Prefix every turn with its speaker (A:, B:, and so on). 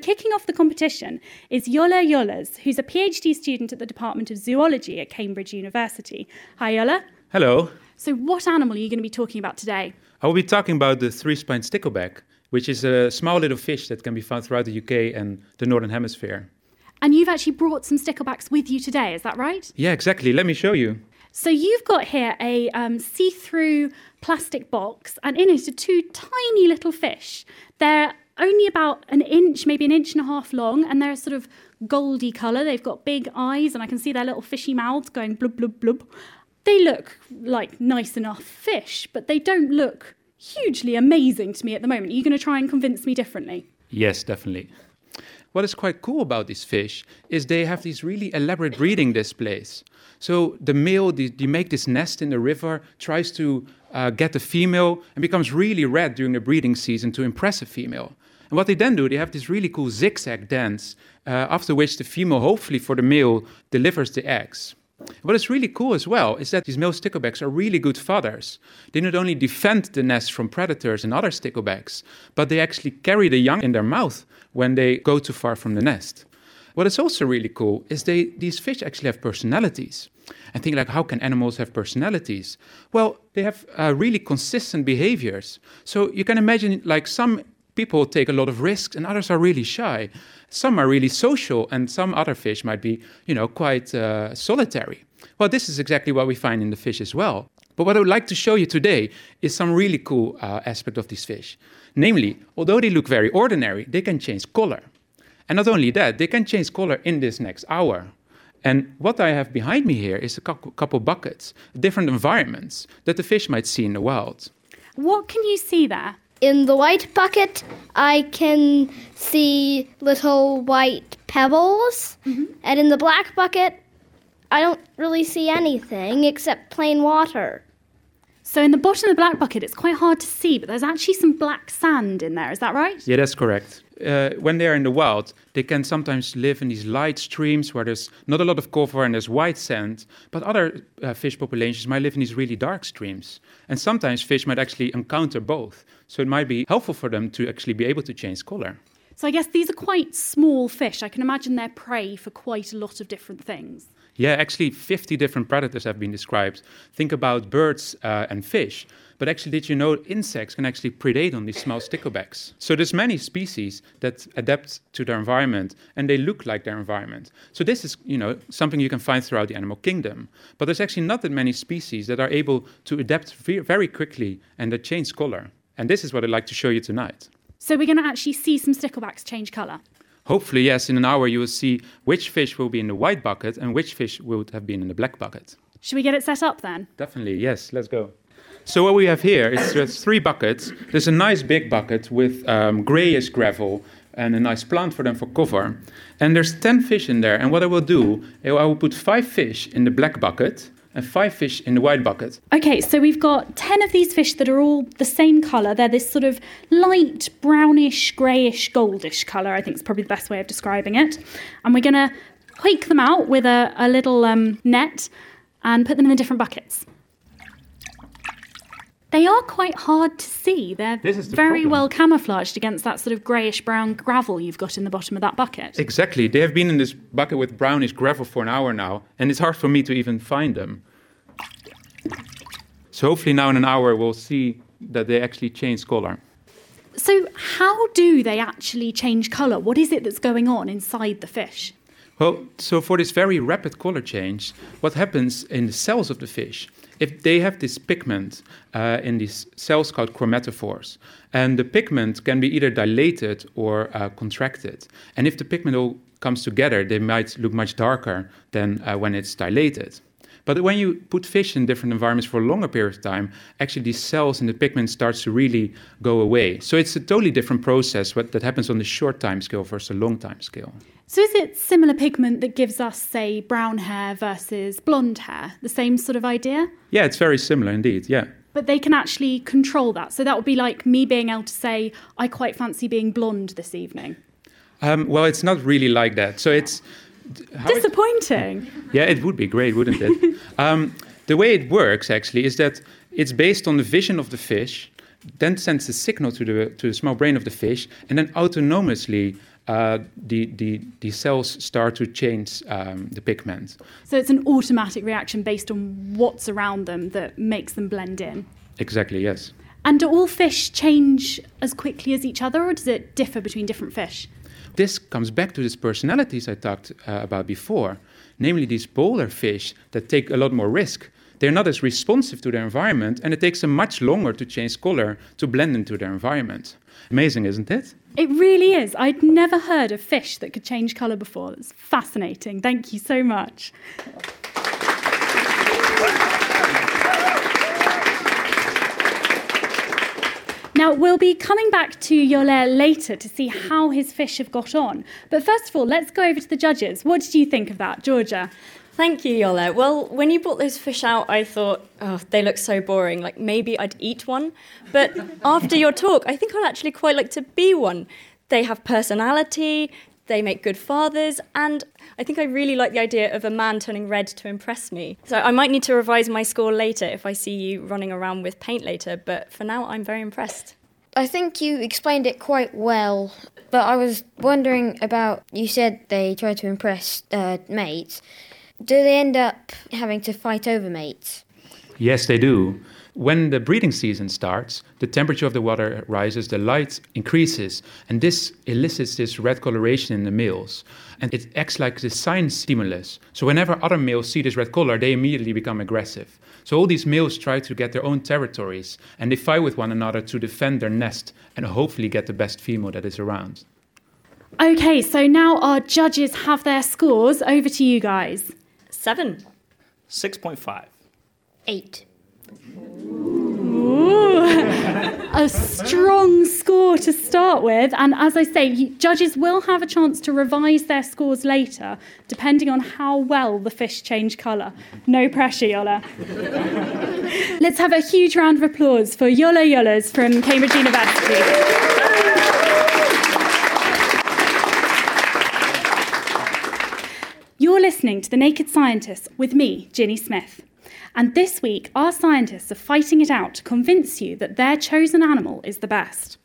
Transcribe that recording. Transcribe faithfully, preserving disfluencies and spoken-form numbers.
A: kicking off the competition is Yola Yolas, who's a PhD student at the Department of Zoology at Cambridge University. Hi, Yola.
B: Hello.
A: So what animal are you going to be talking about today?
B: I will be talking about the three-spined stickleback, which is a small little fish that can be found throughout the U K and the Northern Hemisphere.
A: And you've actually brought some sticklebacks with you today, is that right?
B: Yeah, exactly. Let me show you.
A: So you've got here a um, see-through plastic box, and in it are two tiny little fish. They're only about an inch, maybe an inch and a half long, and they're a sort of goldy colour. They've got big eyes, and I can see their little fishy mouths going blub, blub, blub. They look like nice enough fish, but they don't look hugely amazing to me at the moment. Are you going to try and convince me differently?
B: Yes, definitely. What is quite cool about these fish is they have these really elaborate breeding displays. So the male, they, they make this nest in the river, tries to uh, get the female, and becomes really red during the breeding season to impress a female. And what they then do, they have this really cool zigzag dance, uh, after which the female, hopefully for the male, delivers the eggs. What is really cool as well is that these male sticklebacks are really good fathers. They not only defend the nest from predators and other sticklebacks, but they actually carry the young in their mouth when they go too far from the nest. What is also really cool is they these fish actually have personalities. And think like, how can animals have personalities? Well, they have uh, really consistent behaviors. So you can imagine like some people take a lot of risks and others are really shy. Some are really social and some other fish might be, you know, quite uh, solitary. Well, this is exactly what we find in the fish as well. But what I would like to show you today is some really cool uh, aspect of these fish. Namely, although they look very ordinary, they can change color. And not only that, they can change color in this next hour. And what I have behind me here is a couple buckets, different environments that the fish might see in the wild.
A: What can you see there?
C: In the white bucket, I can see little white pebbles. Mm-hmm. And in the black bucket, I don't really see anything except plain water.
A: So in the bottom of the black bucket, it's quite hard to see, but there's actually some black sand in there. Is that right?
B: Yeah, that's correct. Uh, when they're in the wild, they can sometimes live in these light streams where there's not a lot of cover and there's white sand, but other uh, fish populations might live in these really dark streams. And sometimes fish might actually encounter both. So it might be helpful for them to actually be able to change color.
A: So I guess these are quite small fish. I can imagine they're prey for quite a lot of different things.
B: Yeah, actually fifty different predators have been described. Think about birds uh, and fish. But actually, did you know insects can actually predate on these small sticklebacks? So there's many species that adapt to their environment and they look like their environment. So this is, you know, something you can find throughout the animal kingdom. But there's actually not that many species that are able to adapt very quickly and that change color. And this is what I'd like to show you tonight.
A: So we're going to actually see some sticklebacks change color?
B: Hopefully, yes. In an hour, you will see which fish will be in the white bucket and which fish would have been in the black bucket.
A: Should we get it set up then?
B: Definitely, yes. Let's go. So what we have here is there's three buckets. There's a nice big bucket with um, grayish gravel and a nice plant for them for cover. And there's ten fish in there. And what I will do, I will put five fish in the black bucket and five fish in the white bucket.
A: Okay, so we've got ten of these fish that are all the same colour. They're this sort of light brownish, greyish, goldish colour. I think is probably the best way of describing it. And we're going to hike them out with a, a little um, net and put them in the different buckets. They are quite hard to see. They're
B: the
A: very
B: problem.
A: well camouflaged against that sort of greyish-brown gravel you've got in the bottom of that bucket.
B: Exactly. They have been in this bucket with brownish gravel for an hour now, and it's hard for me to even find them. So hopefully now in an hour we'll see that they actually change color.
A: So how do they actually change colour? What is it that's going on inside the fish?
B: Well, so for this very rapid color change, what happens in the cells of the fish, if they have this pigment uh, in these cells called chromatophores, and the pigment can be either dilated or uh, contracted. And if the pigment all comes together, they might look much darker than uh, when it's dilated. But when you put fish in different environments for a longer period of time, actually these cells and the pigment starts to really go away. So it's a totally different process that happens on the short time scale versus a long time scale.
A: So is it similar pigment that gives us, say, brown hair versus blonde hair? The same sort of idea?
B: Yeah, it's very similar indeed, yeah.
A: But they can actually control that. So that would be like me being able to say, I quite fancy being blonde this evening.
B: Um, well, it's not really like that. So it's...
A: How Disappointing.
B: It, yeah, it would be great, wouldn't it? um, the way it works, actually, is that it's based on the vision of the fish, then sends a signal to the to the small brain of the fish, and then autonomously uh, the, the, the cells start to change um, the pigment.
A: So it's an automatic reaction based on what's around them that makes them blend in?
B: Exactly, yes.
A: And do all fish change as quickly as each other, or does it differ between different fish?
B: This comes back to these personalities I talked uh, about before, namely these polar fish that take a lot more risk. They're not as responsive to their environment, and it takes them much longer to change color to blend into their environment. Amazing, isn't it?
A: It really is. I'd never heard of fish that could change colour before. That's fascinating. Thank you so much. Now, we'll be coming back to Yoler later to see how his fish have got on. But first of all, let's go over to the judges. What did you think of that, Georgia?
D: Thank you, Yoler. Well, when you brought those fish out, I thought, oh, they look so boring. Like, maybe I'd eat one. But after your talk, I think I'd actually quite like to be one. They have personality, they make good fathers, and I think I really like the idea of a man turning red to impress me. So I might need to revise my score later if I see you running around with paint later, but for now I'm very impressed.
E: I think you explained it quite well, but I was wondering about, you said they try to impress uh, mates. Do they end up having to fight over mates?
B: Yes, they do. When the breeding season starts, the temperature of the water rises, the light increases, and this elicits this red coloration in the males. And it acts like the sign stimulus. So whenever other males see this red color, they immediately become aggressive. So all these males try to get their own territories, and they fight with one another to defend their nest and hopefully get the best female that is around.
A: Okay, so now our judges have their scores. Over to you guys.
D: Seven.
F: six point five.
E: Eight.
A: Ooh, a strong score to start with. And as I say, you, judges will have a chance to revise their scores later, depending on how well the fish change colour. No pressure, Yola. Let's have a huge round of applause for Yola Yolas from Cambridge University. You're listening to The Naked Scientists with me, Ginny Smith. And this week, our scientists are fighting it out to convince you that their chosen animal is the best.